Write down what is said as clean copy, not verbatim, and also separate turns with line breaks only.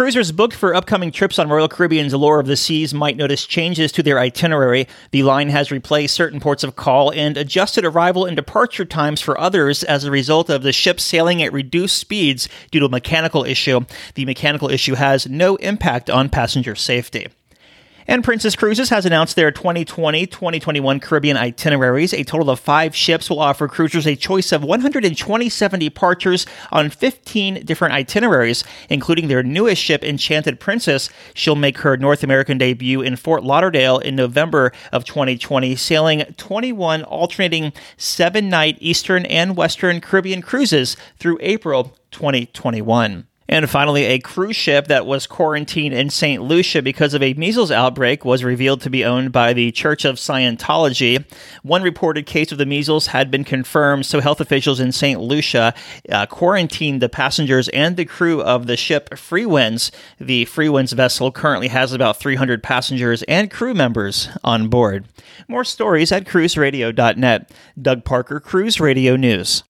cruisers booked for upcoming trips on Royal Caribbean's Allure of the Seas might notice changes to their itinerary. The line has replaced certain ports of call and adjusted arrival and departure times for others as a result of the ship sailing at reduced speeds due to a mechanical issue. The mechanical issue has no impact on passenger safety. And Princess Cruises has announced their 2020-2021 Caribbean itineraries. A total of 5 ships will offer cruisers a choice of 127 departures on 15 different itineraries, including their newest ship, Enchanted Princess. She'll make her North American debut in Fort Lauderdale in November of 2020, sailing 21 alternating 7-night Eastern and Western Caribbean cruises through April 2021. And finally, a cruise ship that was quarantined in St. Lucia because of a measles outbreak was revealed to be owned by the Church of Scientology. One reported case of the measles had been confirmed, so health officials in St. Lucia quarantined the passengers and the crew of the ship Freewinds. The Freewinds vessel currently has about 300 passengers and crew members on board. More stories at cruiseradio.net. Doug Parker, Cruise Radio News.